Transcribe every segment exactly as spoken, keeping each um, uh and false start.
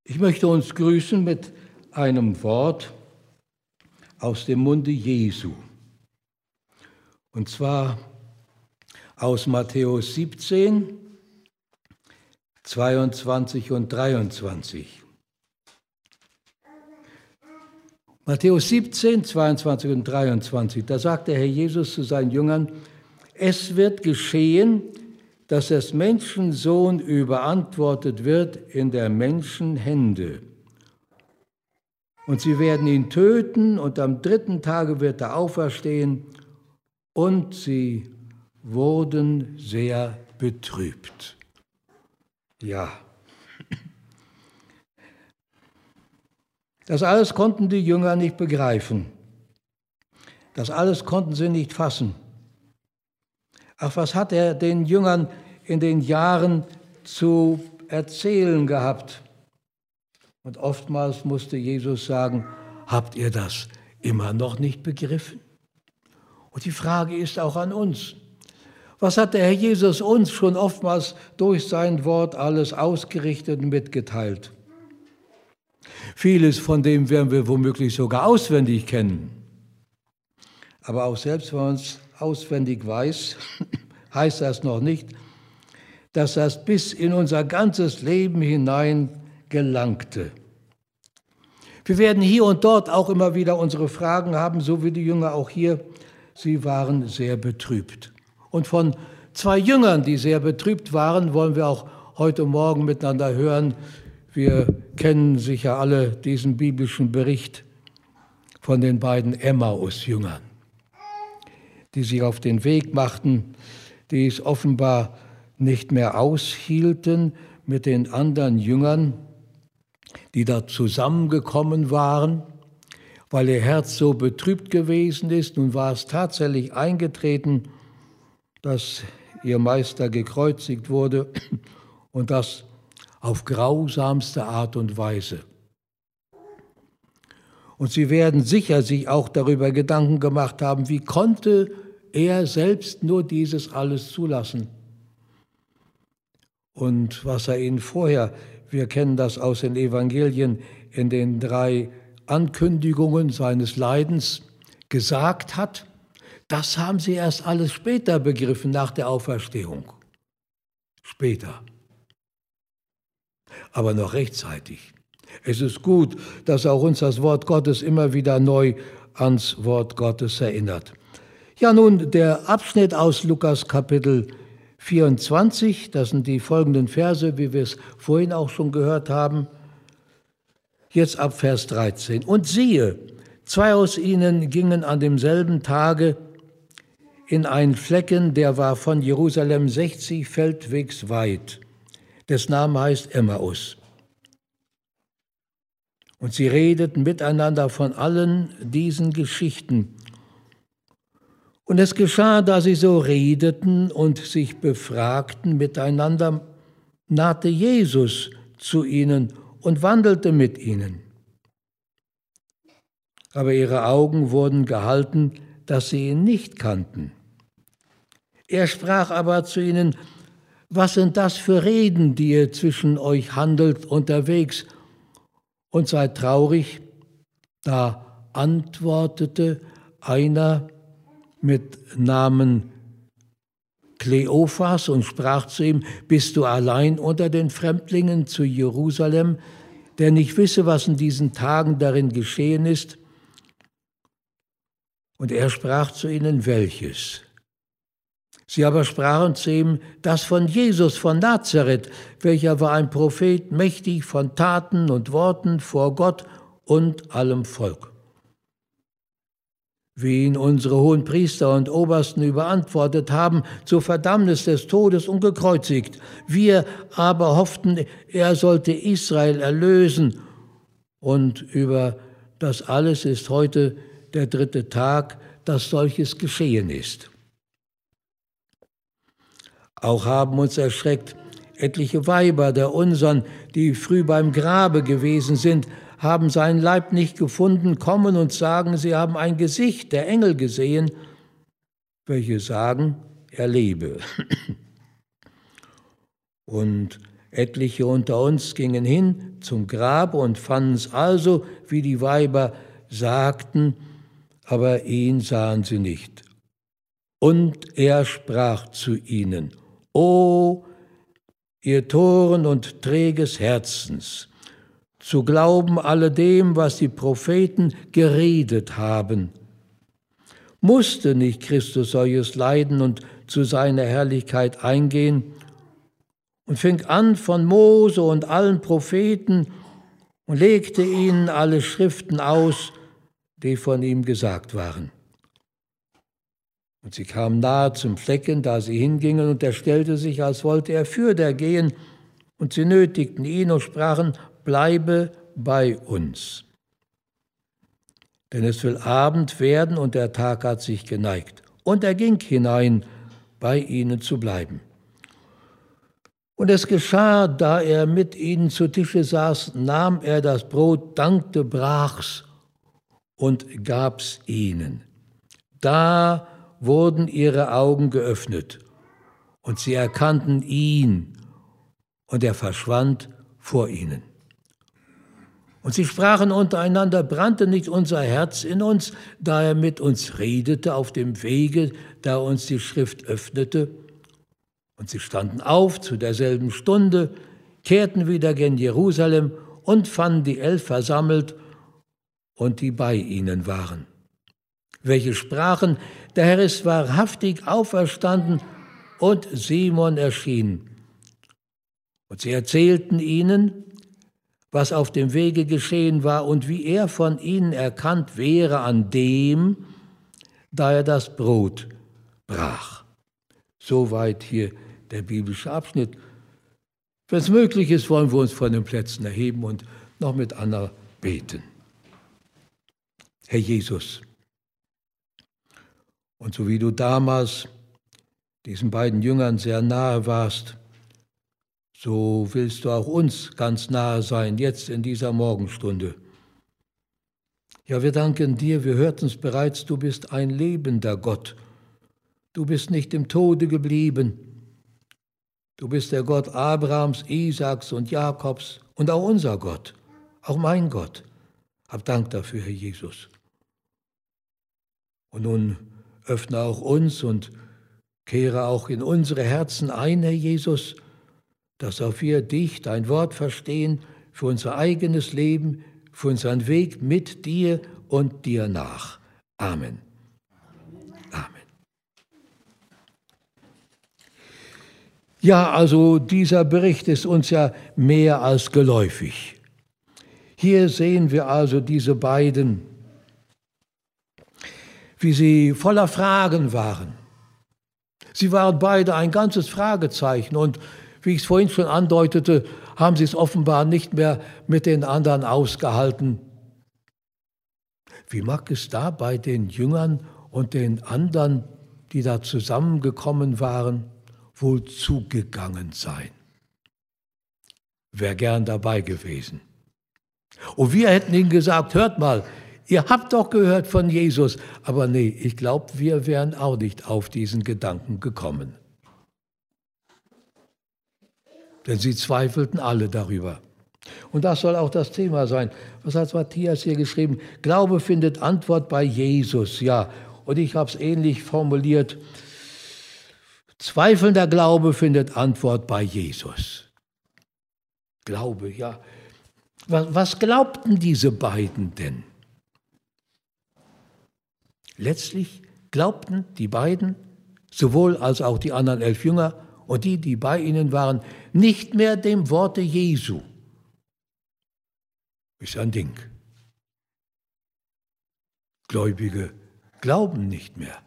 Ich möchte uns grüßen mit einem Wort aus dem Munde Jesu. Und zwar aus Matthäus siebzehn, zweiundzwanzig und dreiundzwanzig. Matthäus siebzehn, zweiundzwanzig und dreiundzwanzig, da sagt der Herr Jesus zu seinen Jüngern: Es wird geschehen, dass des Menschensohn überantwortet wird in der Menschen Hände. Und sie werden ihn töten, und am dritten Tage wird er auferstehen. Und sie wurden sehr betrübt. Ja. Das alles konnten die Jünger nicht begreifen. Das alles konnten sie nicht fassen. Ach, was hat er den Jüngern in den Jahren zu erzählen gehabt? Und oftmals musste Jesus sagen: Habt ihr das immer noch nicht begriffen? Und die Frage ist auch an uns: Was hat der Herr Jesus uns schon oftmals durch sein Wort alles ausgerichtet und mitgeteilt? Vieles von dem werden wir womöglich sogar auswendig kennen. Aber auch selbst wenn man es auswendig weiß, heißt das noch nicht, dass das bis in unser ganzes Leben hinein gelangte. Wir werden hier und dort auch immer wieder unsere Fragen haben, so wie die Jünger auch hier. Sie waren sehr betrübt. Und von zwei Jüngern, die sehr betrübt waren, wollen wir auch heute Morgen miteinander hören. Wir kennen sicher alle diesen biblischen Bericht von den beiden Emmaus-Jüngern, die sich auf den Weg machten, die es offenbar nicht mehr aushielten mit den anderen Jüngern, die da zusammengekommen waren, weil ihr Herz so betrübt gewesen ist. Nun war es tatsächlich eingetreten, dass ihr Meister gekreuzigt wurde, und das auf grausamste Art und Weise. Und sie werden sicher sich auch darüber Gedanken gemacht haben, wie konnte er selbst nur dieses alles zulassen? Und was er ihnen vorher, wir kennen das aus den Evangelien, in den drei Ankündigungen seines Leidens gesagt hat, das haben sie erst alles später begriffen, nach der Auferstehung. Später. Aber noch rechtzeitig. Es ist gut, dass auch uns das Wort Gottes immer wieder neu ans Wort Gottes erinnert. Ja, nun, der Abschnitt aus Lukas Kapitel vierundzwanzig, das sind die folgenden Verse, wie wir es vorhin auch schon gehört haben. Jetzt ab Vers dreizehn. Und siehe, zwei aus ihnen gingen an demselben Tage in einen Flecken, der war von Jerusalem sechzig Feldwegs weit. Des Name heißt Emmaus. Und sie redeten miteinander von allen diesen Geschichten. Und es geschah, da sie so redeten und sich befragten miteinander, nahte Jesus zu ihnen und wandelte mit ihnen. Aber ihre Augen wurden gehalten, dass sie ihn nicht kannten. Er sprach aber zu ihnen: Was sind das für Reden, die ihr zwischen euch handelt unterwegs? Und seid traurig. Da antwortete einer mit Namen Kleophas und sprach zu ihm: Bist du allein unter den Fremdlingen zu Jerusalem, der nicht wisse, was in diesen Tagen darin geschehen ist? Und er sprach zu ihnen: Welches? Sie aber sprachen zu ihm: Das von Jesus von Nazareth, welcher war ein Prophet, mächtig von Taten und Worten vor Gott und allem Volk. Wie ihn unsere hohen Priester und Obersten überantwortet haben zur Verdammnis des Todes und gekreuzigt. Wir aber hofften, er sollte Israel erlösen. Und über das alles ist heute der dritte Tag, dass solches geschehen ist. Auch haben uns erschreckt etliche Weiber der unseren, die früh beim Grabe gewesen sind, haben seinen Leib nicht gefunden, kommen und sagen, sie haben ein Gesicht der Engel gesehen, welche sagen, er lebe. Und Etliche unter uns gingen hin zum Grab und fanden es also, wie die Weiber sagten, aber ihn sahen sie nicht. Und er sprach zu ihnen: O ihr Toren und träges Herzens, zu glauben alledem, was die Propheten geredet haben. Musste nicht Christus solches leiden und zu seiner Herrlichkeit eingehen? Und fing an von Mose und allen Propheten und legte ihnen alle Schriften aus, die von ihm gesagt waren. Und sie kamen nahe zum Flecken, da sie hingingen, und er stellte sich, als wollte er fürder gehen, und sie nötigten ihn und sprachen: Bleibe bei uns. Denn es will Abend werden, und der Tag hat sich geneigt. Und er ging hinein, bei ihnen zu bleiben. Und es geschah, da er mit ihnen zu Tische saß, nahm er das Brot, dankte, brach's und gab's ihnen. Da wurden ihre Augen geöffnet, und sie erkannten ihn, und er verschwand vor ihnen. Und sie sprachen untereinander: Brannte nicht unser Herz in uns, da er mit uns redete auf dem Wege, da uns die Schrift öffnete? Und sie standen auf zu derselben Stunde, kehrten wieder gen Jerusalem und fanden die Elf versammelt und die bei ihnen waren. Welche sprachen: Der Herr ist wahrhaftig auferstanden und Simon erschien. Und sie erzählten ihnen, was auf dem Wege geschehen war und wie er von ihnen erkannt wäre an dem, da er das Brot brach. Soweit hier der biblische Abschnitt. Wenn es möglich ist, wollen wir uns von den Plätzen erheben und noch mit Anna beten. Herr Jesus, und so wie du damals diesen beiden Jüngern sehr nahe warst, so willst du auch uns ganz nahe sein, jetzt in dieser Morgenstunde. Ja, wir danken dir, wir hörten es bereits, du bist ein lebender Gott. Du bist nicht im Tode geblieben. Du bist der Gott Abrahams, Isaaks und Jakobs und auch unser Gott, auch mein Gott. Hab Dank dafür, Herr Jesus. Und nun öffne auch uns und kehre auch in unsere Herzen ein, Herr Jesus, dass auch wir dich, dein Wort verstehen, für unser eigenes Leben, für unseren Weg mit dir und dir nach. Amen. Amen. Ja, also dieser Bericht ist uns ja mehr als geläufig. Hier sehen wir also diese beiden, wie sie voller Fragen waren. Sie waren beide ein ganzes Fragezeichen und wie ich es vorhin schon andeutete, haben sie es offenbar nicht mehr mit den anderen ausgehalten. Wie mag es da bei den Jüngern und den anderen, die da zusammengekommen waren, wohl zugegangen sein? Wäre gern dabei gewesen. Und wir hätten ihnen gesagt: Hört mal, ihr habt doch gehört von Jesus. Aber nee, ich glaube, wir wären auch nicht auf diesen Gedanken gekommen. Denn sie zweifelten alle darüber. Und das soll auch das Thema sein. Was hat Matthias hier geschrieben? Glaube findet Antwort bei Jesus. Ja, und ich habe es ähnlich formuliert. Zweifelnder Glaube findet Antwort bei Jesus. Glaube, ja. Was, was glaubten diese beiden denn? Letztlich glaubten die beiden, sowohl als auch die anderen elf Jünger und die, die bei ihnen waren, nicht mehr dem Worte Jesu. Ist ein Ding. Gläubige glauben nicht mehr.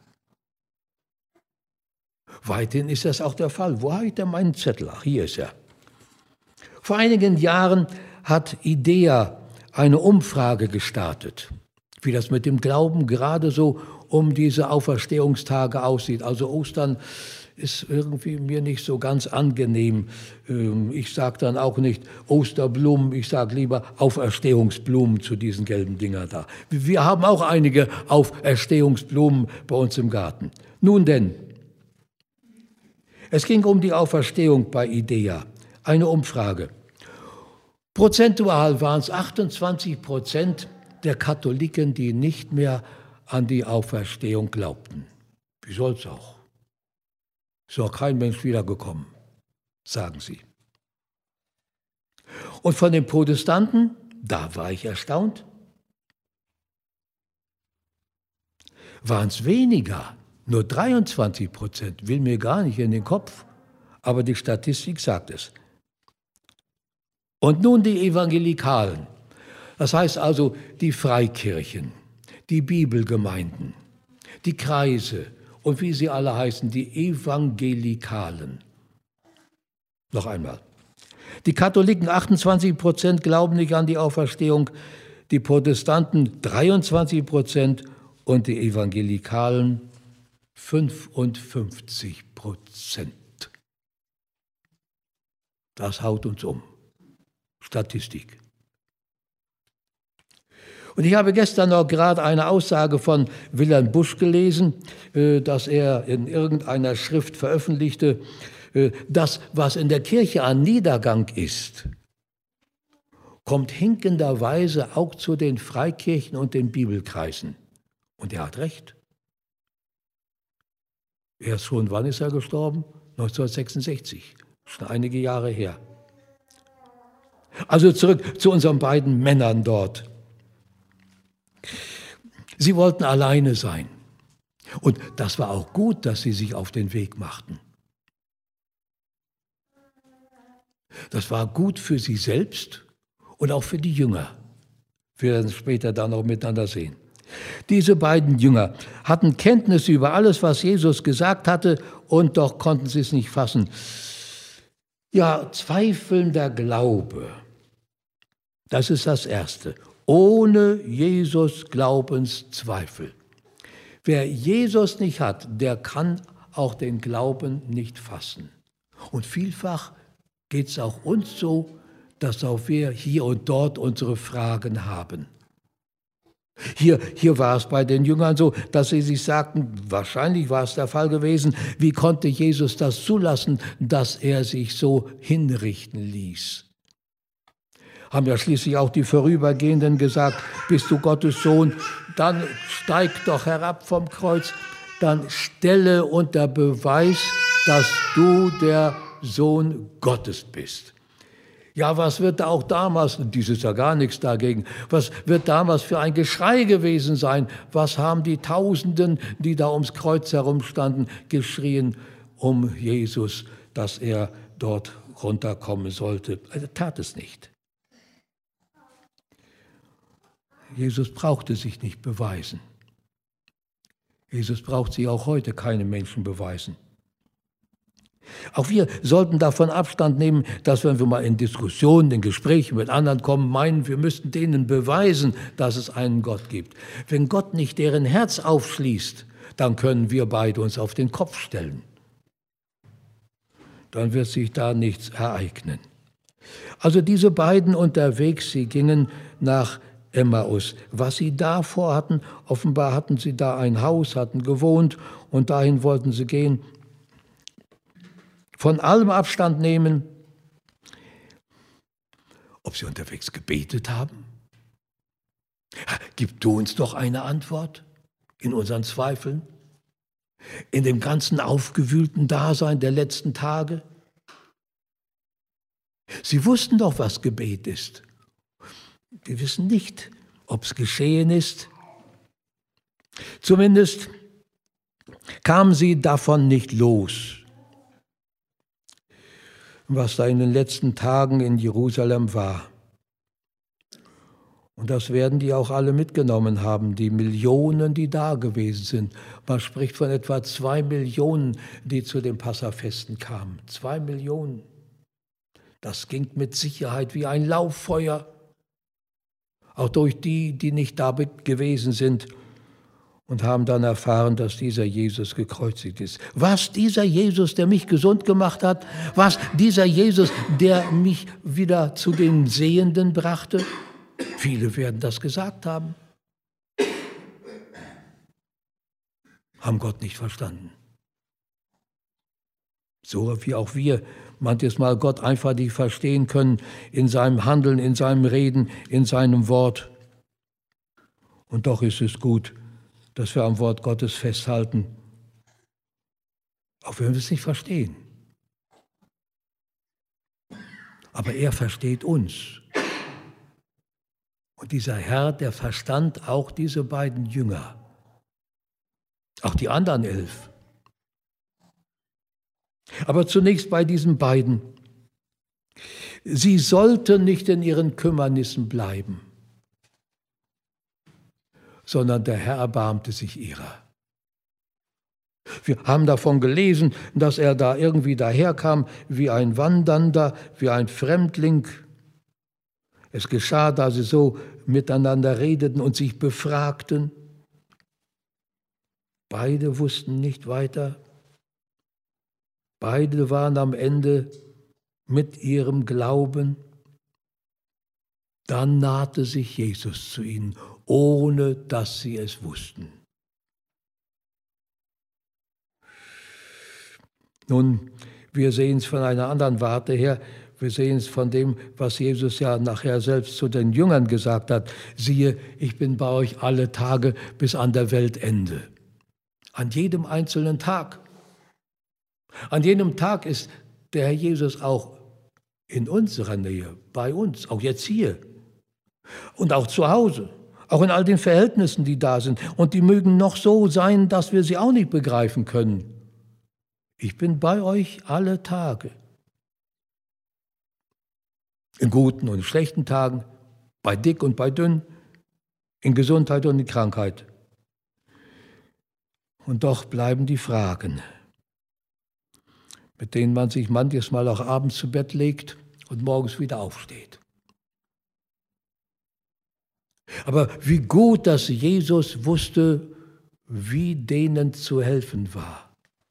Weithin ist das auch der Fall. Wo habe ich denn meinen Zettel? Ach, hier ist er. Vor einigen Jahren hat IDEA eine Umfrage gestartet, wie das mit dem Glauben gerade so um diese Auferstehungstage aussieht. Also Ostern ist irgendwie mir nicht so ganz angenehm. Ich sage dann auch nicht Osterblumen, ich sage lieber Auferstehungsblumen zu diesen gelben Dinger da. Wir haben auch einige Auferstehungsblumen bei uns im Garten. Nun denn, es ging um die Auferstehung bei IDEA. eine Umfrage. Prozentual waren es achtundzwanzig Prozent der Katholiken, die nicht mehr an die Auferstehung glaubten. Wie soll es auch? Ist auch kein Mensch wiedergekommen, sagen sie. Und von den Protestanten, da war ich erstaunt, waren es weniger, nur dreiundzwanzig Prozent, will mir gar nicht in den Kopf, aber die Statistik sagt es. Und nun die Evangelikalen, das heißt also die Freikirchen, die Bibelgemeinden, die Kreise und wie sie alle heißen, die Evangelikalen. Noch einmal. Die Katholiken achtundzwanzig Prozent glauben nicht an die Auferstehung, die Protestanten dreiundzwanzig Prozent und die Evangelikalen fünfundfünfzig Prozent. Das haut uns um. Statistik. Und ich habe gestern noch gerade eine Aussage von Wilhelm Busch gelesen, dass er in irgendeiner Schrift veröffentlichte, das, was in der Kirche an Niedergang ist, kommt hinkenderweise auch zu den Freikirchen und den Bibelkreisen. Und er hat recht. Er ist schon, wann ist er gestorben? neunzehnhundertsechsundsechzig, schon einige Jahre her. Also zurück zu unseren beiden Männern dort. Sie wollten alleine sein. Und das war auch gut, dass sie sich auf den Weg machten. Das war gut für sie selbst und auch für die Jünger. Wir werden es später dann auch miteinander sehen. Diese beiden Jünger hatten Kenntnis über alles, was Jesus gesagt hatte, und doch konnten sie es nicht fassen. Ja, zweifelnder Glaube, das ist das Erste. Ohne Jesus Glaubenszweifel. Wer Jesus nicht hat, der kann auch den Glauben nicht fassen. Und vielfach geht es auch uns so, dass auch wir hier und dort unsere Fragen haben. Hier, hier war es bei den Jüngern so, dass sie sich sagten, wahrscheinlich war es der Fall gewesen, wie konnte Jesus das zulassen, dass er sich so hinrichten ließ? Haben ja schließlich auch die Vorübergehenden gesagt, bist du Gottes Sohn, dann steig doch herab vom Kreuz, dann stelle unter Beweis, dass du der Sohn Gottes bist. Ja, was wird da auch damals, dies ist ja gar nichts dagegen, was wird damals für ein Geschrei gewesen sein? Was haben die Tausenden, die da ums Kreuz herumstanden, geschrien um Jesus, dass er dort runterkommen sollte? Er tat es nicht. Jesus brauchte sich nicht beweisen. Jesus braucht sich auch heute keine Menschen beweisen. Auch wir sollten davon Abstand nehmen, dass wenn wir mal in Diskussionen, in Gesprächen mit anderen kommen, meinen, wir müssten denen beweisen, dass es einen Gott gibt. Wenn Gott nicht deren Herz aufschließt, dann können wir beide uns auf den Kopf stellen. Dann wird sich da nichts ereignen. Also diese beiden unterwegs, sie gingen nach Emmaus. Was sie da vorhatten, offenbar hatten sie da ein Haus, hatten gewohnt und dahin wollten sie gehen. Von allem Abstand nehmen. Ob sie unterwegs gebetet haben? Gib du uns doch eine Antwort in unseren Zweifeln, in dem ganzen aufgewühlten Dasein der letzten Tage. Sie wussten doch, was Gebet ist. Wir wissen nicht, ob es geschehen ist. Zumindest kamen sie davon nicht los. Was da in den letzten Tagen in Jerusalem war. Und das werden die auch alle mitgenommen haben, die Millionen, die da gewesen sind. Man spricht von etwa zwei Millionen, die zu den Passafesten kamen. Zwei Millionen. Das ging mit Sicherheit wie ein Lauffeuer. Auch durch die, die nicht da gewesen sind und haben dann erfahren, dass dieser Jesus gekreuzigt ist. Was dieser Jesus, der mich gesund gemacht hat? Was dieser Jesus, der mich wieder zu den Sehenden brachte? Viele werden das gesagt haben. Haben Gott nicht verstanden. So wie auch wir manches Mal Gott einfach nicht verstehen können in seinem Handeln, in seinem Reden, in seinem Wort. Und doch ist es gut, dass wir am Wort Gottes festhalten, auch wenn wir es nicht verstehen. Aber er versteht uns. Und dieser Herr, der verstand auch diese beiden Jünger, auch die anderen elf. Aber zunächst bei diesen beiden. Sie sollten nicht in ihren Kümmernissen bleiben, sondern der Herr erbarmte sich ihrer. Wir haben davon gelesen, dass er da irgendwie daherkam wie ein Wandernder, wie ein Fremdling. Es geschah, da sie so miteinander redeten und sich befragten. Beide wussten nicht weiter. Beide waren am Ende mit ihrem Glauben. Dann nahte sich Jesus zu ihnen, ohne dass sie es wussten. Nun, wir sehen es von einer anderen Warte her. Wir sehen es von dem, was Jesus ja nachher selbst zu den Jüngern gesagt hat. Siehe, ich bin bei euch alle Tage bis an der Weltende. An jedem einzelnen Tag. An jedem Tag ist der Herr Jesus auch in unserer Nähe, bei uns, auch jetzt hier. Und auch zu Hause, auch in all den Verhältnissen, die da sind. Und die mögen noch so sein, dass wir sie auch nicht begreifen können. Ich bin bei euch alle Tage. In guten und schlechten Tagen, bei dick und bei dünn, in Gesundheit und in Krankheit. Und doch bleiben die Fragen, mit denen man sich manches Mal auch abends zu Bett legt und morgens wieder aufsteht. Aber wie gut, dass Jesus wusste, wie denen zu helfen war.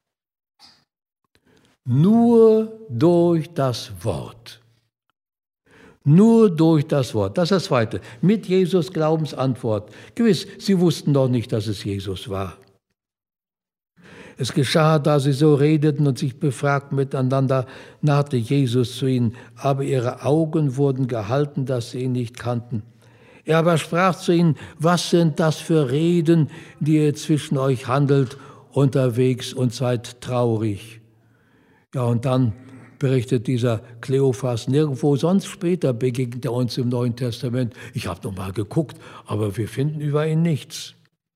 Nur durch das Wort. Nur durch das Wort. Das ist das Zweite. Mit Jesus Glaubensantwort. Gewiss, sie wussten doch nicht, dass es Jesus war. Es geschah, da sie so redeten und sich befragten miteinander, nahte Jesus zu ihnen, aber ihre Augen wurden gehalten, dass sie ihn nicht kannten. Er aber sprach zu ihnen, was sind das für Reden, die ihr zwischen euch handelt, unterwegs und seid traurig? Ja, und dann berichtet dieser Kleophas, nirgendwo sonst später begegnet er uns im Neuen Testament. Ich habe noch mal geguckt, aber wir finden über ihn nichts.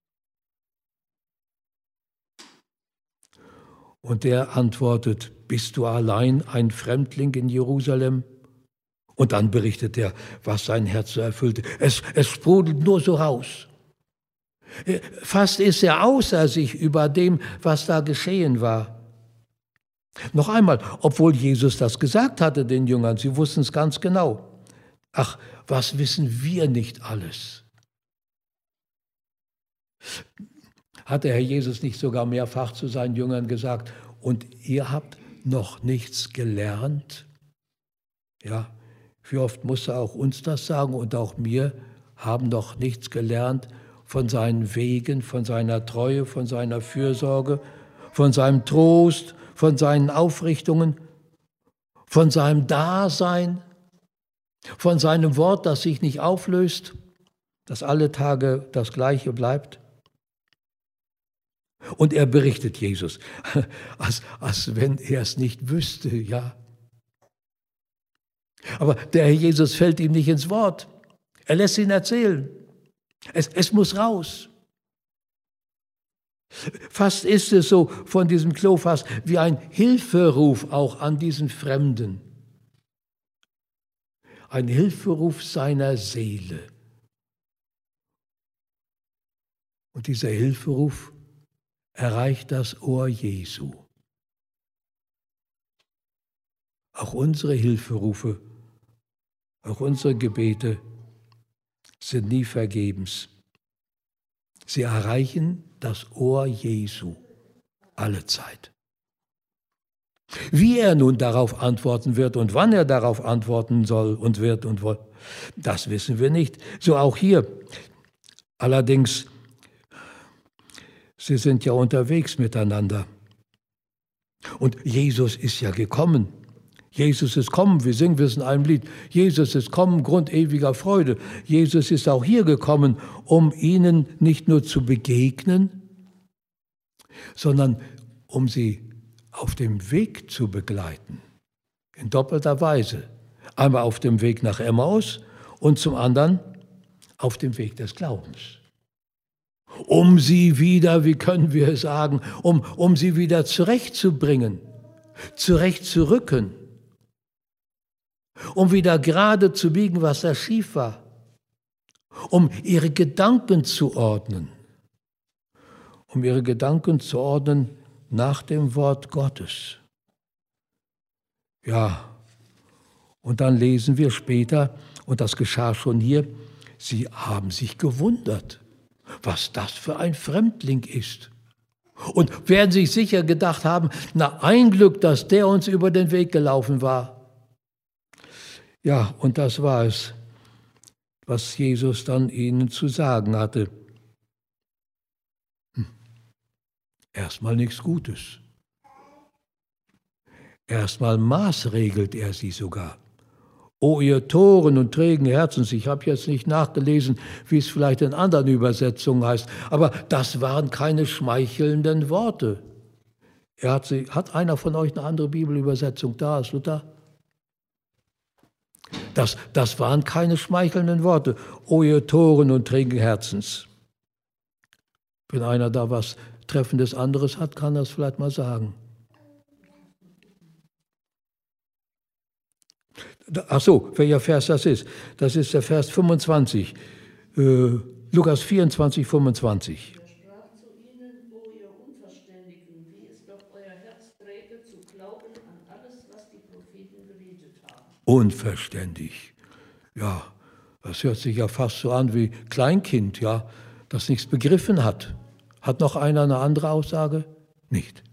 Und er antwortet, bist du allein ein Fremdling in Jerusalem? Und dann berichtet er, was sein Herz so erfüllte. Es, es sprudelt nur so raus. Fast ist er außer sich über dem, was da geschehen war. Noch einmal, obwohl Jesus das gesagt hatte den Jüngern, sie wussten es ganz genau. Ach, was wissen wir nicht alles? Hat der Herr Jesus nicht sogar mehrfach zu seinen Jüngern gesagt, und ihr habt noch nichts gelernt? Ja, wie oft muss er auch uns das sagen und auch mir, haben noch nichts gelernt von seinen Wegen, von seiner Treue, von seiner Fürsorge, von seinem Trost, von seinen Aufrichtungen, von seinem Dasein, von seinem Wort, das sich nicht auflöst, das alle Tage das Gleiche bleibt. Und er berichtet Jesus, als, als wenn er es nicht wüsste, ja. Aber der Herr Jesus fällt ihm nicht ins Wort. Er lässt ihn erzählen. Es, es muss raus. Fast ist es so von diesem Kleophas wie ein Hilferuf auch an diesen Fremden. Ein Hilferuf seiner Seele. Und dieser Hilferuf erreicht das Ohr Jesu. Auch unsere Hilferufe, auch unsere Gebete sind nie vergebens. Sie erreichen das Ohr Jesu alle Zeit. Wie er nun darauf antworten wird und wann er darauf antworten soll und wird und will, das wissen wir nicht. So auch hier. Allerdings, sie sind ja unterwegs miteinander. Und Jesus ist ja gekommen. Jesus ist kommen, wir singen es in einem Lied. Jesus ist kommen, Grund ewiger Freude. Jesus ist auch hier gekommen, um ihnen nicht nur zu begegnen, sondern um sie auf dem Weg zu begleiten. In doppelter Weise. Einmal auf dem Weg nach Emmaus und zum anderen auf dem Weg des Glaubens. Um sie wieder, wie können wir es sagen, um, um sie wieder zurechtzubringen, zurechtzurücken, um wieder gerade zu biegen, was da schief war, um ihre Gedanken zu ordnen, um ihre Gedanken zu ordnen nach dem Wort Gottes. Ja, und dann lesen wir später, und das geschah schon hier, sie haben sich gewundert, was das für ein Fremdling ist. Und werden sich sicher gedacht haben, na ein Glück, dass der uns über den Weg gelaufen war. Ja, und das war es, was Jesus dann ihnen zu sagen hatte. Hm. Erstmal nichts Gutes. Erstmal maßregelt er sie sogar. O ihr Toren und trägen Herzens, ich habe jetzt nicht nachgelesen, wie es vielleicht in anderen Übersetzungen heißt, aber das waren keine schmeichelnden Worte. Er hat, sie, hat einer von euch eine andere Bibelübersetzung da? Ist Luther? Das, das waren keine schmeichelnden Worte. O ihr Toren und trägen Herzens. Wenn einer da was Treffendes anderes hat, kann er es vielleicht mal sagen. Ach so, welcher Vers das ist? Das ist der Vers fünfundzwanzig. Äh, Lukas vierundzwanzig, fünfundzwanzig. Er sprach zu ihnen, o ihr Unverständigen, wie es doch euer Herz träge, zu glauben an alles, was die Propheten geredet haben. Unverständig. Ja, das hört sich ja fast so an wie Kleinkind, ja, das nichts begriffen hat. Hat noch einer eine andere Aussage? Nicht.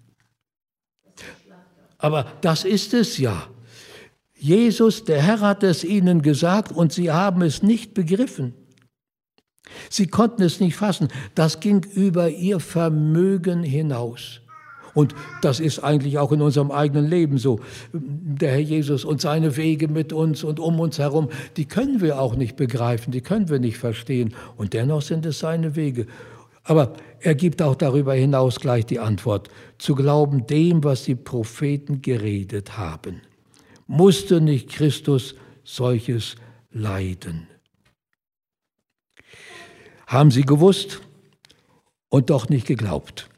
Aber das ist es ja. Jesus, der Herr, hat es ihnen gesagt und sie haben es nicht begriffen. Sie konnten es nicht fassen. Das ging über ihr Vermögen hinaus. Und das ist eigentlich auch in unserem eigenen Leben so. Der Herr Jesus und seine Wege mit uns und um uns herum, die können wir auch nicht begreifen, die können wir nicht verstehen. Und dennoch sind es seine Wege. Aber er gibt auch darüber hinaus gleich die Antwort. Zu glauben dem, was die Propheten geredet haben. Musste nicht Christus solches leiden? Haben sie gewusst und doch nicht geglaubt.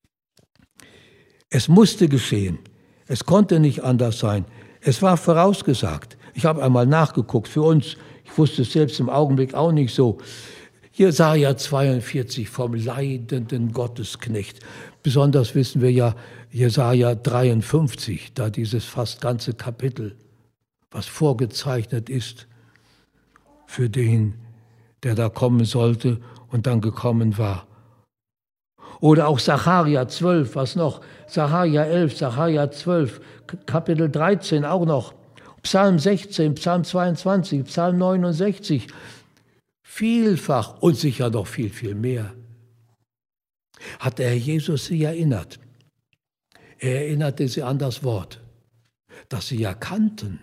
Es musste geschehen. Es konnte nicht anders sein. Es war vorausgesagt. Ich habe einmal nachgeguckt für uns. Ich wusste es selbst im Augenblick auch nicht so. Jesaja zweiundvierzig vom leidenden Gottesknecht. Besonders wissen wir ja Jesaja dreiundfünfzig, da dieses fast ganze Kapitel, was vorgezeichnet ist für den, der da kommen sollte und dann gekommen war. Oder auch Sacharja zwölf, was noch? Sacharja elf, Sacharja zwölf, Kapitel dreizehn auch noch. Psalm sechzehn, Psalm zweiundzwanzig, Psalm neunundsechzig. Vielfach und sicher noch viel, viel mehr. Hat der Herr Jesus sie erinnert. Er erinnerte sie an das Wort, das sie ja kannten.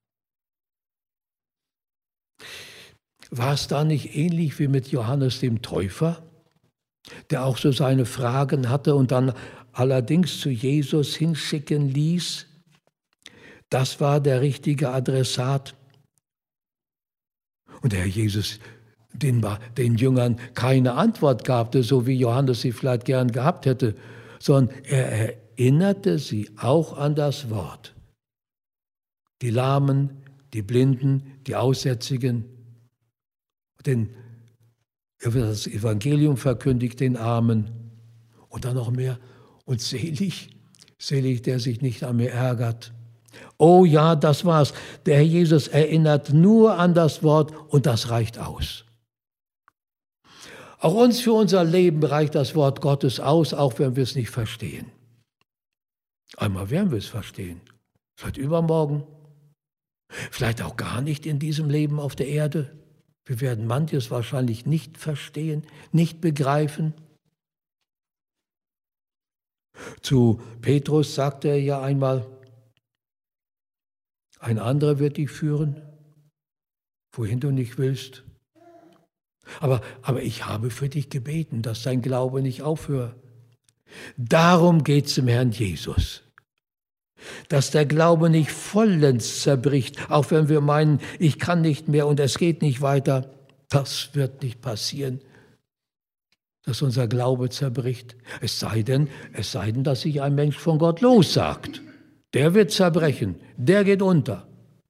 War es da nicht ähnlich wie mit Johannes dem Täufer, der auch so seine Fragen hatte und dann allerdings zu Jesus hinschicken ließ? Das war der richtige Adressat. Und der Herr Jesus den, den Jüngern keine Antwort gab, so wie Johannes sie vielleicht gern gehabt hätte, sondern er erinnerte sie auch an das Wort. Die Lahmen, die Blinden, die Aussätzigen, denn er wird das Evangelium verkündigt den Armen und dann noch mehr. Und selig, selig, der sich nicht an mir ärgert. Oh ja, das war's. Der Herr Jesus erinnert nur an das Wort und das reicht aus. Auch uns für unser Leben reicht das Wort Gottes aus, auch wenn wir es nicht verstehen. Einmal werden wir es verstehen, vielleicht übermorgen, vielleicht auch gar nicht in diesem Leben auf der Erde. Wir werden manches wahrscheinlich nicht verstehen, nicht begreifen. Zu Petrus sagte er ja einmal, ein anderer wird dich führen, wohin du nicht willst. Aber, aber ich habe für dich gebeten, dass dein Glaube nicht aufhört. Darum geht es dem Herrn Jesus. Dass der Glaube nicht vollends zerbricht, auch wenn wir meinen, ich kann nicht mehr und es geht nicht weiter. Das wird nicht passieren, dass unser Glaube zerbricht. Es sei denn, es sei denn, dass sich ein Mensch von Gott lossagt. Der wird zerbrechen, der geht unter.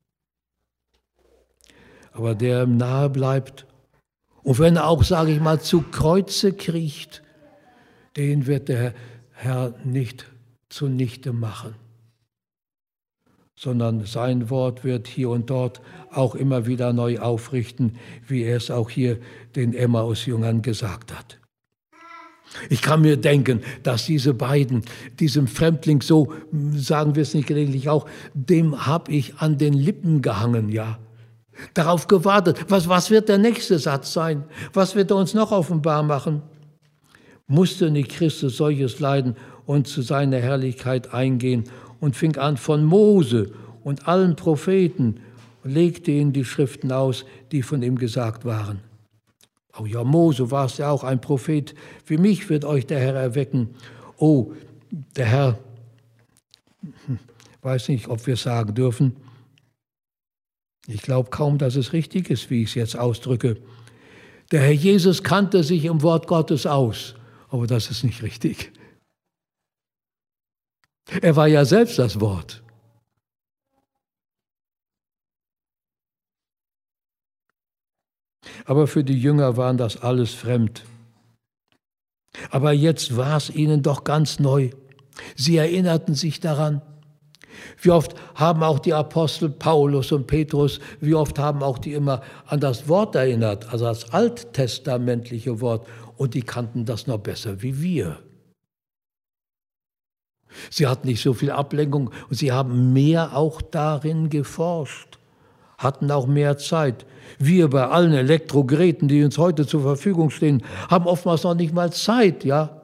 Aber der ihm nahe bleibt und wenn er auch, sage ich mal, zu Kreuze kriecht, den wird der Herr nicht zunichte machen, sondern sein Wort wird hier und dort auch immer wieder neu aufrichten, wie er es auch hier den Emmaus-Jüngern gesagt hat. Ich kann mir denken, dass diese beiden, diesem Fremdling so, sagen wir es nicht gelegentlich auch, dem habe ich an den Lippen gehangen, ja. Darauf gewartet, was, was wird der nächste Satz sein? Was wird er uns noch offenbar machen? Musste nicht Christus solches leiden und zu seiner Herrlichkeit eingehen und fing an von Mose und allen Propheten und legte ihnen die Schriften aus, die von ihm gesagt waren. Oh ja, Mose war es ja auch ein Prophet. Wie mich wird euch der Herr erwecken. Oh, der Herr, weiß nicht, ob wir es sagen dürfen. Ich glaube kaum, dass es richtig ist, wie ich es jetzt ausdrücke. Der Herr Jesus kannte sich im Wort Gottes aus, aber das ist nicht richtig. Er war ja selbst das Wort. Aber für die Jünger waren das alles fremd. Aber jetzt war es ihnen doch ganz neu. Sie erinnerten sich daran. Wie oft haben auch die Apostel Paulus und Petrus, wie oft haben auch die immer an das Wort erinnert, also das alttestamentliche Wort, und die kannten das noch besser wie wir. Sie hatten nicht so viel Ablenkung und sie haben mehr auch darin geforscht, hatten auch mehr Zeit. Wir bei allen Elektrogeräten, die uns heute zur Verfügung stehen, haben oftmals noch nicht mal Zeit, ja.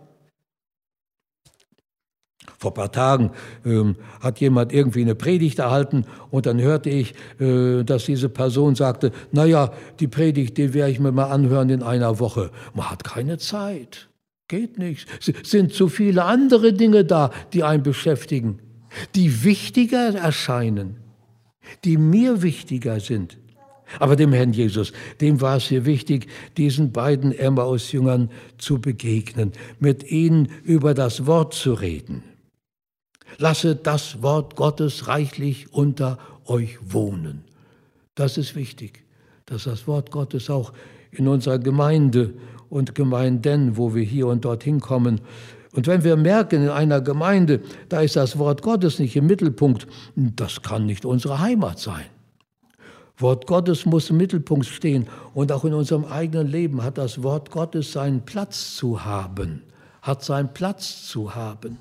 Vor ein paar Tagen ähm, hat jemand irgendwie eine Predigt erhalten und dann hörte ich, äh, dass diese Person sagte, naja, die Predigt, die werde ich mir mal anhören in einer Woche. Man hat keine Zeit, geht nicht. Es sind zu viele andere Dinge da, die einen beschäftigen, die wichtiger erscheinen, die mir wichtiger sind. Aber dem Herrn Jesus, dem war es hier wichtig, diesen beiden Emmaus-Jüngern zu begegnen, mit ihnen über das Wort zu reden. Lasset das Wort Gottes reichlich unter euch wohnen. Das ist wichtig, dass das Wort Gottes auch in unserer Gemeinde und Gemeinden, wo wir hier und dorthin kommen. Und wenn wir merken, in einer Gemeinde, da ist das Wort Gottes nicht im Mittelpunkt, das kann nicht unsere Heimat sein. Wort Gottes muss im Mittelpunkt stehen und auch in unserem eigenen Leben hat das Wort Gottes seinen Platz zu haben, hat seinen Platz zu haben.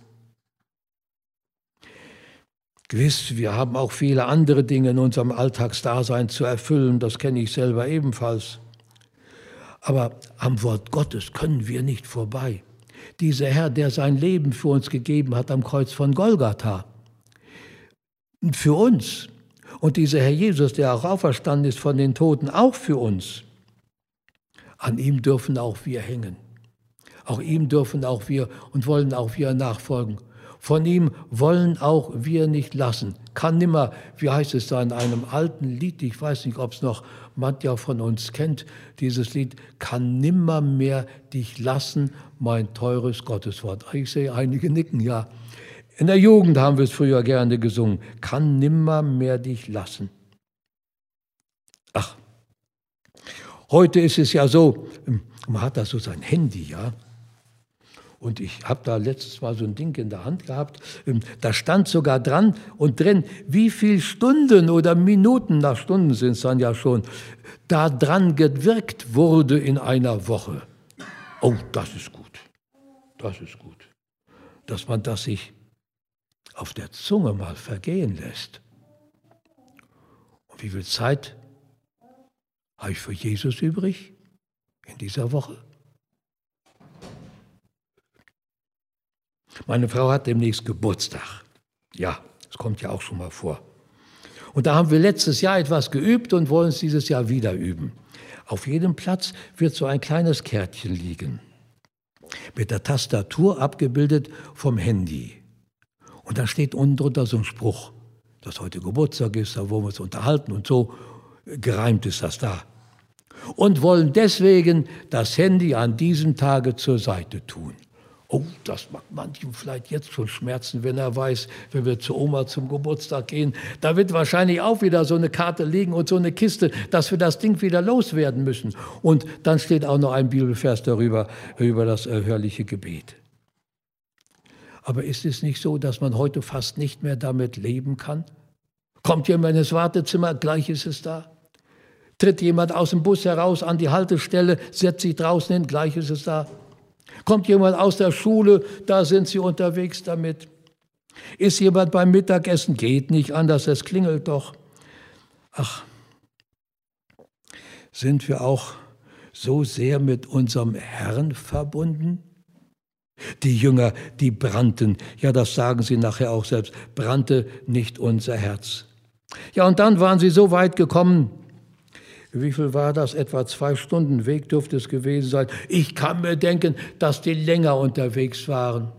Gewiss, wir haben auch viele andere Dinge in unserem Alltagsdasein zu erfüllen, das kenne ich selber ebenfalls. Aber am Wort Gottes können wir nicht vorbei. Dieser Herr, der sein Leben für uns gegeben hat am Kreuz von Golgatha, für uns. Und dieser Herr Jesus, der auch auferstanden ist von den Toten, auch für uns. An ihm dürfen auch wir hängen. Auch ihm dürfen auch wir und wollen auch wir nachfolgen. Von ihm wollen auch wir nicht lassen. Kann nimmer, wie heißt es da in einem alten Lied, ich weiß nicht, ob es noch mancher von uns kennt, dieses Lied, kann nimmer mehr dich lassen, mein teures Gotteswort. Ich sehe einige nicken, ja. In der Jugend haben wir es früher gerne gesungen. Kann nimmer mehr dich lassen. Ach, heute ist es ja so, man hat da so sein Handy, ja. Und ich habe da letztes Mal so ein Ding in der Hand gehabt, da stand sogar dran und drin, wie viele Stunden oder Minuten, nach Stunden sind es dann ja schon, da dran gewirkt wurde in einer Woche. Oh, das ist gut, das ist gut, dass man das sich auf der Zunge mal vergehen lässt. Und wie viel Zeit habe ich für Jesus übrig in dieser Woche? Meine Frau hat demnächst Geburtstag. Ja, das kommt ja auch schon mal vor. Und da haben wir letztes Jahr etwas geübt und wollen es dieses Jahr wieder üben. Auf jedem Platz wird so ein kleines Kärtchen liegen, mit der Tastatur abgebildet vom Handy. Und da steht unten drunter so ein Spruch, dass heute Geburtstag ist, da wollen wir uns unterhalten und so, gereimt ist das da. Und wollen deswegen das Handy an diesem Tage zur Seite tun. Oh, das mag manchem vielleicht jetzt schon schmerzen, wenn er weiß, wenn wir zu Oma zum Geburtstag gehen, da wird wahrscheinlich auch wieder so eine Karte liegen und so eine Kiste, dass wir das Ding wieder loswerden müssen. Und dann steht auch noch ein Bibelvers darüber, über das erhörliche Gebet. Aber ist es nicht so, dass man heute fast nicht mehr damit leben kann? Kommt jemand ins Wartezimmer, gleich ist es da. Tritt jemand aus dem Bus heraus an die Haltestelle, setzt sich draußen hin, gleich ist es da. Kommt jemand aus der Schule, da sind sie unterwegs damit. Ist jemand beim Mittagessen, geht nicht anders, es klingelt doch. Ach, sind wir auch so sehr mit unserem Herrn verbunden? Die Jünger, die brannten, ja, das sagen sie nachher auch selbst, brannte nicht unser Herz. Ja, und dann waren sie so weit gekommen. Wie viel war das? Etwa zwei Stunden Weg dürfte es gewesen sein. Ich kann mir denken, dass die länger unterwegs waren.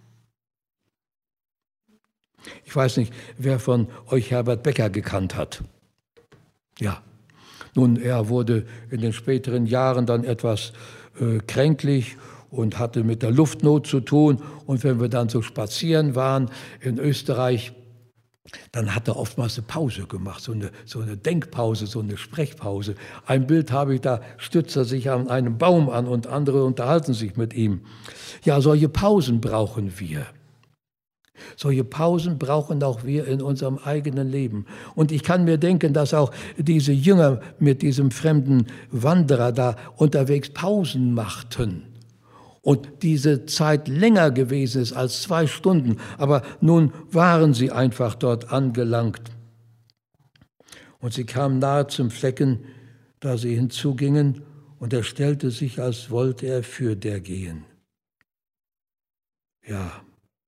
Ich weiß nicht, wer von euch Herbert Becker gekannt hat. Ja, nun, er wurde in den späteren Jahren dann etwas äh, kränklich und hatte mit der Luftnot zu tun. Und wenn wir dann so spazieren waren in Österreich, dann hat er oftmals eine Pause gemacht, so eine, so eine Denkpause, so eine Sprechpause. Ein Bild habe ich, da stützt er sich an einem Baum an und andere unterhalten sich mit ihm. Ja, solche Pausen brauchen wir. Solche Pausen brauchen auch wir in unserem eigenen Leben. Und ich kann mir denken, dass auch diese Jünger mit diesem fremden Wanderer da unterwegs Pausen machten. Und diese Zeit länger gewesen ist als zwei Stunden. Aber nun waren sie einfach dort angelangt. Und sie kamen nahe zum Flecken, da sie hinzugingen, und er stellte sich, als wollte er für der gehen. Ja,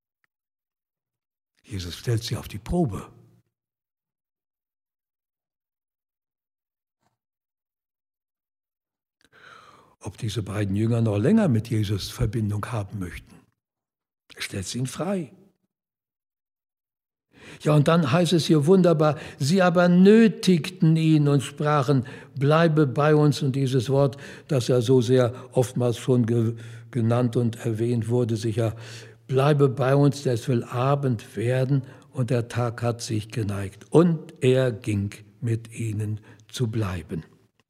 Jesus stellt sie auf die Probe. Ob diese beiden Jünger noch länger mit Jesus Verbindung haben möchten. Er stellt sie ihnen frei. Ja, und dann heißt es hier wunderbar, sie aber nötigten ihn und sprachen, bleibe bei uns. Und dieses Wort, das ja so sehr oftmals schon ge- genannt und erwähnt wurde, sicher, bleibe bei uns, denn es will Abend werden und der Tag hat sich geneigt. Und er ging mit ihnen zu bleiben.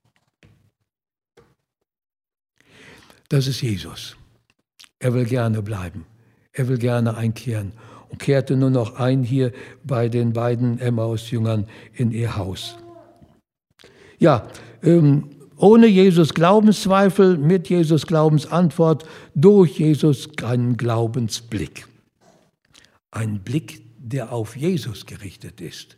Das ist Jesus. Er will gerne bleiben. Er will gerne einkehren und kehrte nur noch ein hier bei den beiden Emmaus-Jüngern in ihr Haus. Ja, ähm, ohne Jesus Glaubenszweifel, mit Jesus Glaubensantwort, durch Jesus einen Glaubensblick. Ein Blick, der auf Jesus gerichtet ist.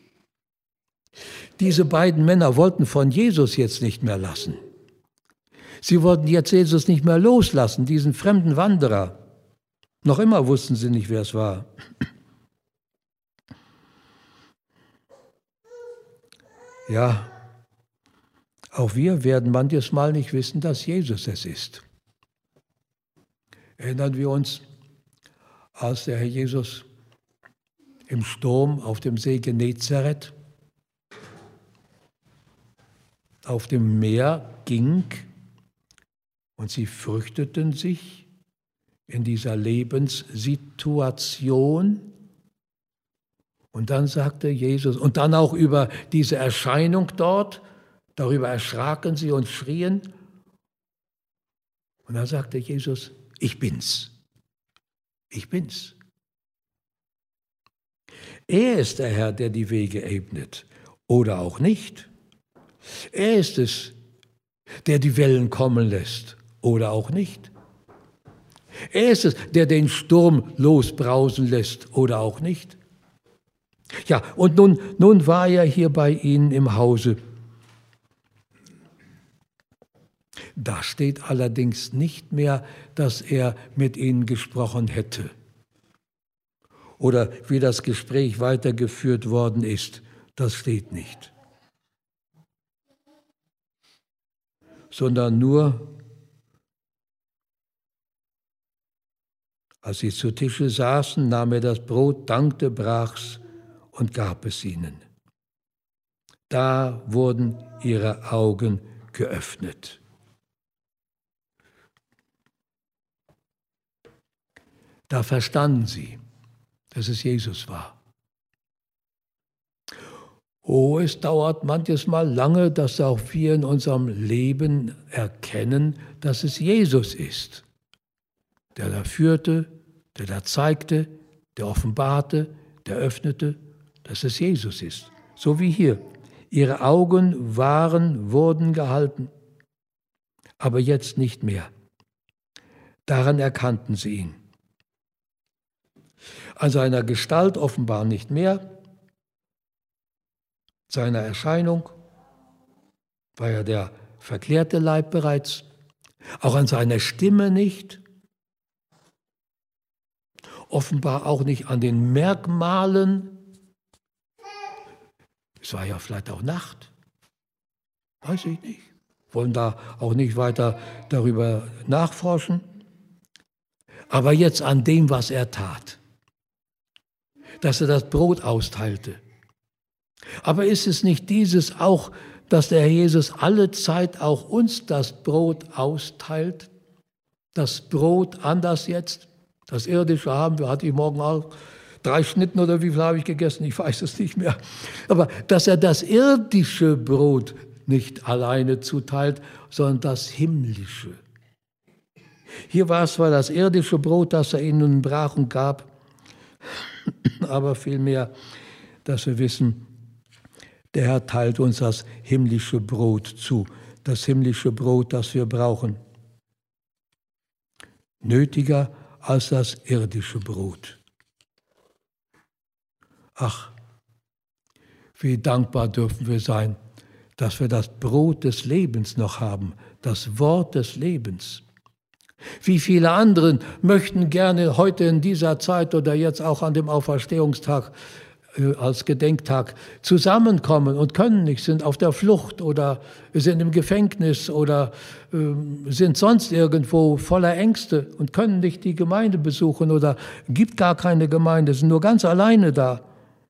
Diese beiden Männer wollten von Jesus jetzt nicht mehr lassen. Sie wollten jetzt Jesus nicht mehr loslassen, diesen fremden Wanderer. Noch immer wussten sie nicht, wer es war. Ja, auch wir werden manches Mal nicht wissen, dass Jesus es ist. Erinnern wir uns, als der Herr Jesus im Sturm auf dem See Genezareth auf dem Meer ging, und sie fürchteten sich in dieser Lebenssituation. Und dann sagte Jesus, und dann auch über diese Erscheinung dort, darüber erschraken sie und schrien. Und dann sagte Jesus, ich bin's. Ich bin's. Er ist der Herr, der die Wege ebnet. Oder auch nicht. Er ist es, der die Wellen kommen lässt. Oder auch nicht. Er ist es, der den Sturm losbrausen lässt. Oder auch nicht. Ja, und nun, nun war er hier bei ihnen im Hause. Da steht allerdings nicht mehr, dass er mit ihnen gesprochen hätte. oder wie das Gespräch weitergeführt worden ist. Das steht nicht. Sondern nur, als sie zu Tische saßen, nahm er das Brot, dankte, brach's und gab es ihnen. Da wurden ihre Augen geöffnet. Da verstanden sie, dass es Jesus war. Oh, es dauert manches Mal lange, dass auch wir in unserem Leben erkennen, dass es Jesus ist, der da führte, der da zeigte, der offenbarte, der öffnete, dass es Jesus ist. So wie hier. Ihre Augen waren, wurden gehalten, aber jetzt nicht mehr. Daran erkannten sie ihn. An seiner Gestalt offenbar nicht mehr, seiner Erscheinung war ja der verklärte Leib bereits, auch an seiner Stimme nicht, offenbar auch nicht an den Merkmalen. Es war ja vielleicht auch Nacht, weiß ich nicht. Wollen da auch nicht weiter darüber nachforschen. Aber jetzt an dem, was er tat, dass er das Brot austeilte. Aber ist es nicht dieses auch, dass der Herr Jesus alle Zeit auch uns das Brot austeilt? Das Brot anders jetzt? Das irdische haben wir, hatte ich morgen auch drei Schnitten oder wie viel habe ich gegessen? Ich weiß es nicht mehr. Aber dass er das irdische Brot nicht alleine zuteilt, sondern das himmlische. Hier war es zwar das irdische Brot, das er ihnen brach und gab, aber vielmehr, dass wir wissen, der Herr teilt uns das himmlische Brot zu, das himmlische Brot, das wir brauchen. Nötiger als das irdische Brot. Ach, wie dankbar dürfen wir sein, dass wir das Brot des Lebens noch haben, das Wort des Lebens. Wie viele andere möchten gerne heute in dieser Zeit oder jetzt auch an dem Auferstehungstag äh, als Gedenktag zusammenkommen und können nicht, sind auf der Flucht oder sind im Gefängnis oder äh, sind sonst irgendwo voller Ängste und können nicht die Gemeinde besuchen oder gibt gar keine Gemeinde, sind nur ganz alleine da.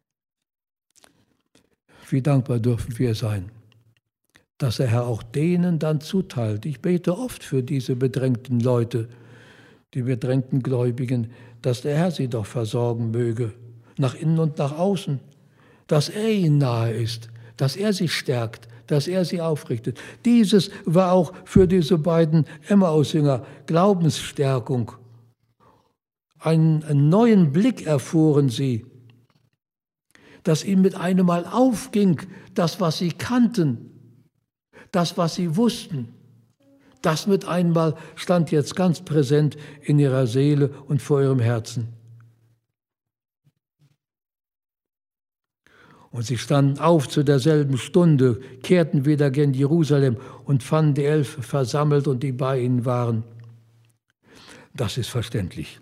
Wie dankbar dürfen wir sein, dass der Herr auch denen dann zuteilt. Ich bete oft für diese bedrängten Leute, die bedrängten Gläubigen, dass der Herr sie doch versorgen möge, nach innen und nach außen, dass er ihnen nahe ist, dass er sie stärkt, dass er sie aufrichtet. Dieses war auch für diese beiden Emmaus-Jünger Glaubensstärkung. Einen, einen neuen Blick erfuhren sie, dass ihnen mit einem Mal aufging, das, was sie kannten, das, was sie wussten, das mit einmal stand jetzt ganz präsent in ihrer Seele und vor ihrem Herzen. Und sie standen auf zu derselben Stunde, kehrten wieder gen Jerusalem und fanden die Elf versammelt und die bei ihnen waren. Das ist verständlich.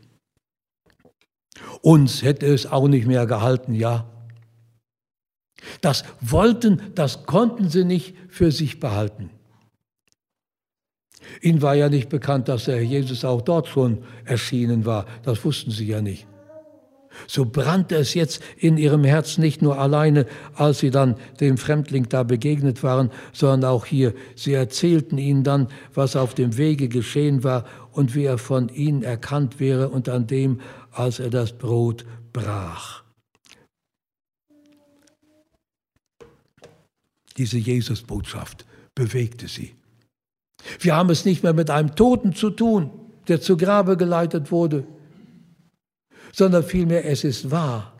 Uns hätte es auch nicht mehr gehalten, ja. Das wollten, das konnten sie nicht für sich behalten. Ihnen war ja nicht bekannt, dass der Herr Jesus auch dort schon erschienen war. Das wussten sie ja nicht. So brannte es jetzt in ihrem Herzen nicht nur alleine, als sie dann dem Fremdling da begegnet waren, sondern auch hier. Sie erzählten ihnen dann, was auf dem Wege geschehen war und wie er von ihnen erkannt wäre und an dem, als er das Brot brach. Diese Jesus-Botschaft bewegte sie. Wir haben es nicht mehr mit einem Toten zu tun, der zu Grabe geleitet wurde, sondern vielmehr es ist wahr.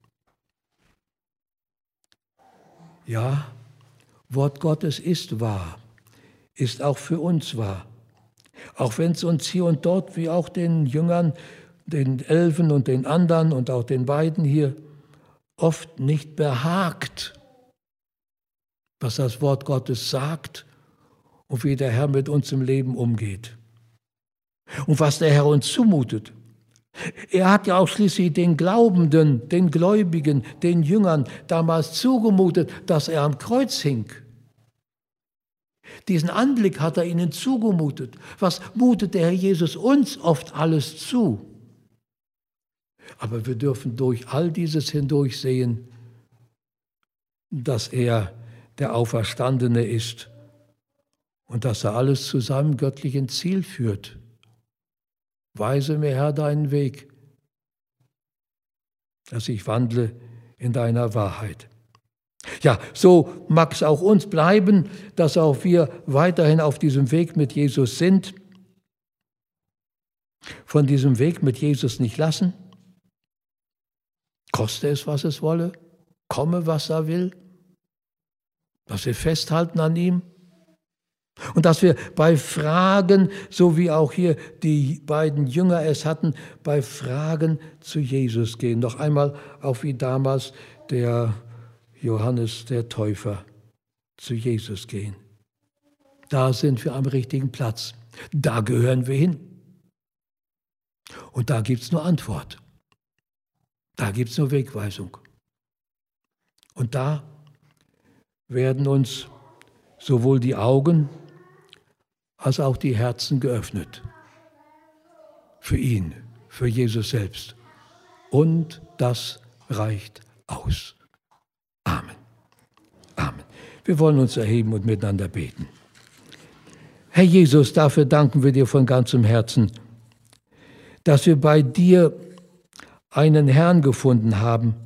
Ja, Wort Gottes ist wahr, ist auch für uns wahr. Auch wenn es uns hier und dort, wie auch den Jüngern, den Elfen und den anderen und auch den beiden hier, oft nicht behagt, was das Wort Gottes sagt und wie der Herr mit uns im Leben umgeht. Und was der Herr uns zumutet, Er hat ja auch schließlich den Glaubenden, den Gläubigen, den Jüngern damals zugemutet, dass er am Kreuz hing. Diesen Anblick hat er ihnen zugemutet. Was mutet der Herr Jesus uns oft alles zu? Aber wir dürfen durch all dieses hindurch sehen, dass er der Auferstandene ist und dass er alles zu seinem göttlichen Ziel führt. Weise mir, Herr, deinen Weg, dass ich wandle in deiner Wahrheit. Ja, so mag es auch uns bleiben, dass auch wir weiterhin auf diesem Weg mit Jesus sind, von diesem Weg mit Jesus nicht lassen, koste es, was es wolle, komme, was er will, dass wir festhalten an ihm und dass wir bei Fragen, so wie auch hier die beiden Jünger es hatten, bei Fragen zu Jesus gehen. Noch einmal auch wie damals der Johannes der Täufer zu Jesus gehen. Da sind wir am richtigen Platz. Da gehören wir hin. Und da gibt es nur Antwort. Da gibt es nur Wegweisung. Und da werden uns sowohl die Augen als auch die Herzen geöffnet. Für ihn, für Jesus selbst. Und das reicht aus. Amen. Amen. Wir wollen uns erheben und miteinander beten. Herr Jesus, dafür danken wir dir von ganzem Herzen, dass wir bei dir einen Herrn gefunden haben,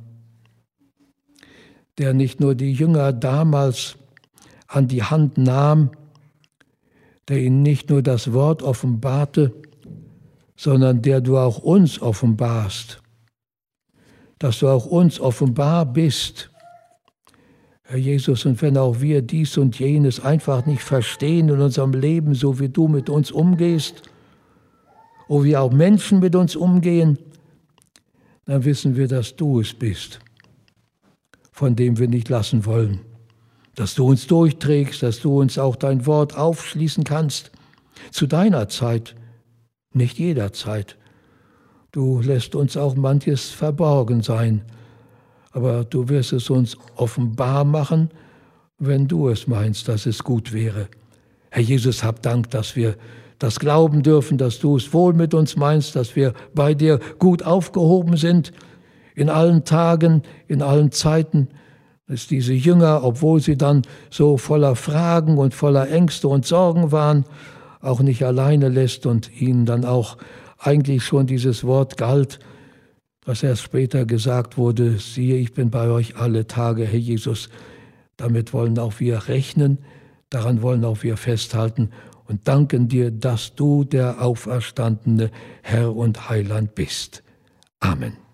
der nicht nur die Jünger damals an die Hand nahm, der ihnen nicht nur das Wort offenbarte, sondern der du auch uns offenbarst, dass du auch uns offenbar bist, Herr Jesus, und wenn auch wir dies und jenes einfach nicht verstehen in unserem Leben, so wie du mit uns umgehst, oder wie auch Menschen mit uns umgehen, dann wissen wir, dass du es bist, von dem wir nicht lassen wollen. Dass du uns durchträgst, dass du uns auch dein Wort aufschließen kannst, zu deiner Zeit, nicht jederzeit. Du lässt uns auch manches verborgen sein, aber du wirst es uns offenbar machen, wenn du es meinst, dass es gut wäre. Herr Jesus, hab Dank, dass wir das glauben dürfen, dass du es wohl mit uns meinst, dass wir bei dir gut aufgehoben sind, in allen Tagen, in allen Zeiten, dass diese Jünger, obwohl sie dann so voller Fragen und voller Ängste und Sorgen waren, auch nicht alleine lässt und ihnen dann auch eigentlich schon dieses Wort galt, was erst später gesagt wurde, siehe, ich bin bei euch alle Tage, Herr Jesus. Damit wollen auch wir rechnen, daran wollen auch wir festhalten und danken dir, dass du der auferstandene Herr und Heiland bist. Amen.